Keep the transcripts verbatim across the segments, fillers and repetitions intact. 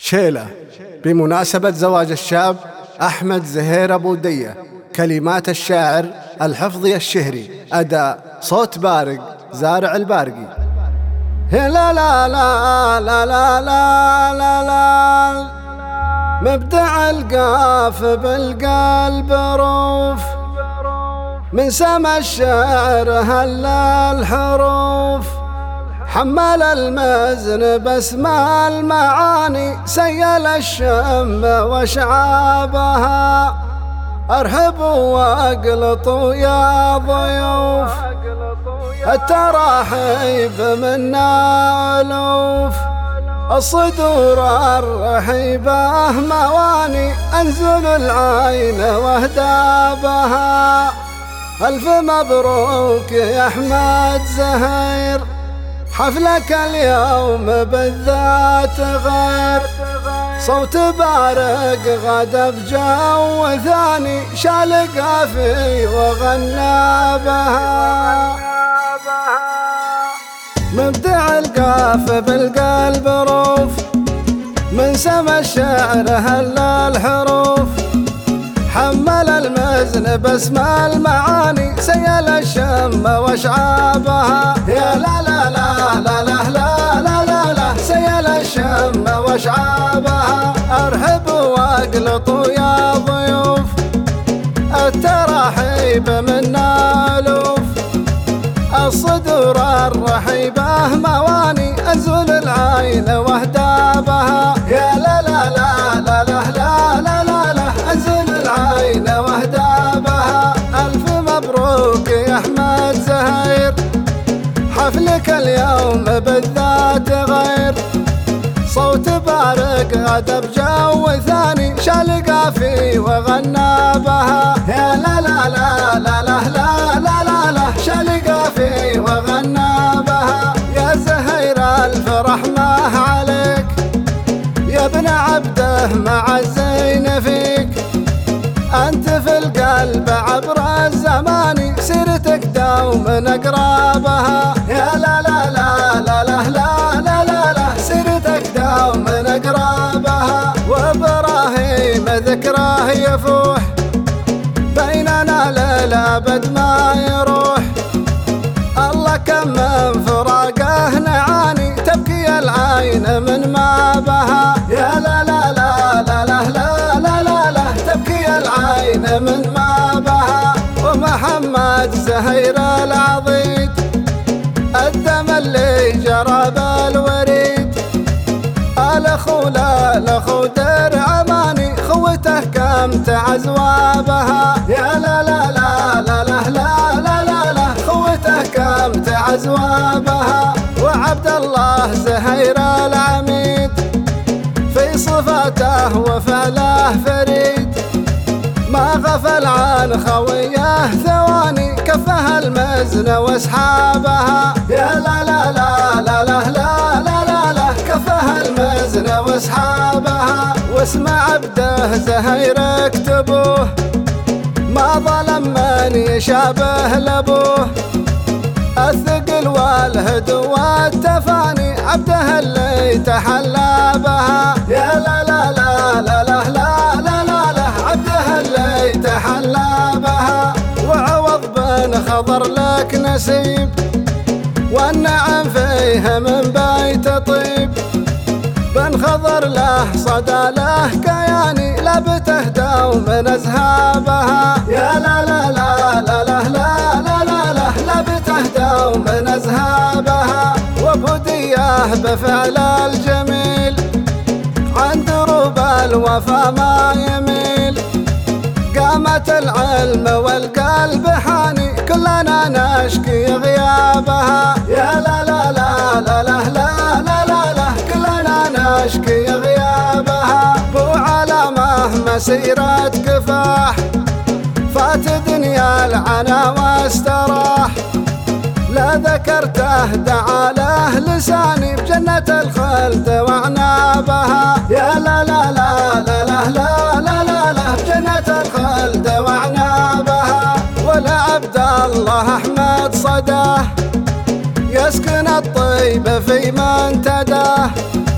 شيلة بمناسبة زواج الشاب أحمد زهير أبو دية. كلمات الشاعر الحفظي الشهري، أداء صوت بارق زارع البارقي. لا لا لا لا لا لا لا لا مبدع القاف بالقلب روف، من سما الشعر هلا الحروف، حمل المزن باسماء المعاني، سيل الشم وشعابها. ارحبوا واقلطوا يا ضيوف، التراحيب منا ألوف، الصدور الرحيبة مواني، أنزل العين واهدابها. ألف مبروك يا أحمد زهير، حفلك اليوم بالذات غير، صوت بارق غدا بجو ثاني، شالق في وغنى بها. مبدع القاف بالقلب روف، من سما الشعر هلا الحروف، حمل المزن باسماء المعاني، سيل الشم واشعابها. يا لا لا لا لا لا لا لا لا لا سيل الشم واشعابها. ارحبوا واقلطوا يا ضيوف، التراحيب منا ألوف، الصدور الرحيبة مواني، أنزل العين واهدابها. يا لا لا لا لا لا لا لا لا لا أنزل العين واهدابها. ألف مبروك يا أحمد زهير، حفلك اليوم بالذات غير، صوت بارق غدا بجو ثاني، شالق في وغنى بها. يا لا لا لا لا لا لا لا لا لا شالق في وغنى بها. يا زهير الفرح ما عليك، يا ابن عبده مع الزين فيك، أنت في القلب عبر الزمان، سيرتك دوم أقرابها. يا لا لا لا لا لا لا لا لا لا سيرتك دوم أقرابها. وإبراهيم ذكراه يفوح، بيننا للأبد ما يروح، الله كم من فراقه نعاني، تبكي العين من ما بها. يا لا لا لا لا لا لا لا لا لا تبكي العين من ما بها. ومحمد زهير العضيد، الدم اللي جرى بالوريد، الأخو لا الأخو درع ماني، خوته كم تعزوابها. يا لا لا لا لا لا لا لا لا لا خوته كم تعزوابها. وعبد الله زهير العميد، في صفاته وفعله فريد، ما غفل عن خويه ثواني، كفها المزن واسحابها. يا لا لا لا لا لا لا لا لا لا كفها المزن واسحابها. واسم عبده زهير اكتبوه، ما ظلم من يشابه لابوه، الثقل والهد والتفاني، عبده اللي تحلى بها. يا لا لا لا لا لا لا لا لا لا عبده اللي تحلى بها. وعوض بن خضر لك نسيب، والنعم فيه من بيت طيب، بن خضر له صدى له كياني، لبته دوم أزهابها. يا لا لا لا لا لا لا لا لا لا لبته دوم أزهابها. وابو دياه بفعل الجميل، عن دروب الوفا ما يميل، قامت العلم والقلب حاني، كلنا نشكي غيابها. يا لا لا لا لا لا لا لا لا لا كلنا نشكي غيابها. بو علامة مسيرة كفاح، فات دنيا العنا واستراح، لا ذكرته دعا له لساني، بجنة الخلد وعنابها. يا لا لا لا لا لا لا لا لا لا بجنة الخلد وعنابها. ولا عبد الله أحمد صداه، يسكن الطيب في منتداه،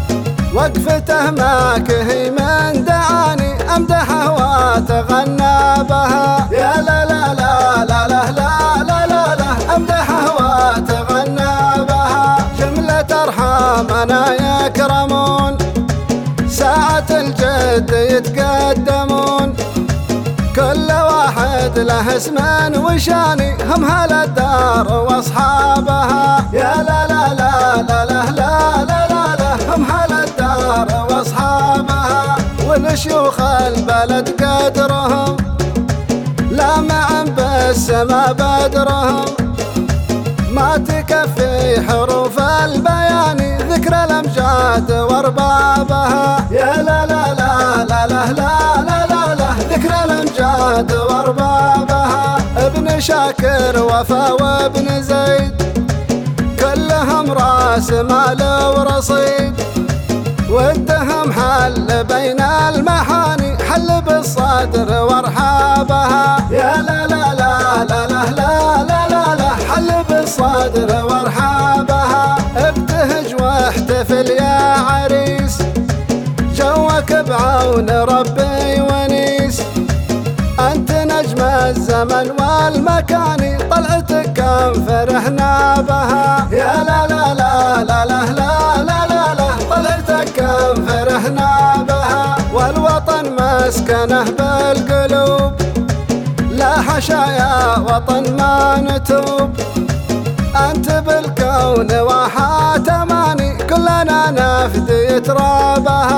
وقفته ماكهي من دعاني أمدحه وأتغنى بها. يا لا لا لا لا لا لا لا لا لا أمدحه وأتغنى بها. جملة أرحامنا يكرمون ساعة الجد يتقدمون، كل واحد له اسم وشاني هم هل الدار واصحابها. يا لا لا لا لا لا لا لا لا لا هم هل الدار واصحابها. ولشيوخ البلد قدرهم لامع بالسما بدرهم، ما تكفي حروف البيان ذكر الأمجاد واربابها. يا لا لا لا لا لا لا لا لا لا ذكر الأمجاد واربابها. ابن شاكر وفا وابن زيد كلهم راس مال ورصيد، ودهم حل بين المحاني حل بالصدر وارحابها. يا لا لا لا لا لا لا لا لا لا حل بالصدر وارحابها. ابتهج واحتفل يا عريس جوك بعون ربي ونيس، أنت نجم الزمن والمكان طلعتك كم فرحنا بها. يا لا لا لا لا لا لا لا لا لا طلعتك كم فرحنا بها. والوطن مسكنه بالقلوب لا حشا يا وطن ما نتوب، أنت بالكون واحات أماني كلنا نفدي ترابها.